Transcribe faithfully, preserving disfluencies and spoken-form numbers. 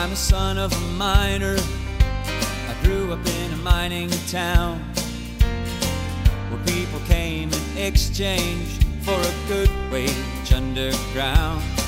I'm a son of a miner. I grew up in a mining town where people came in exchange for a good wage underground.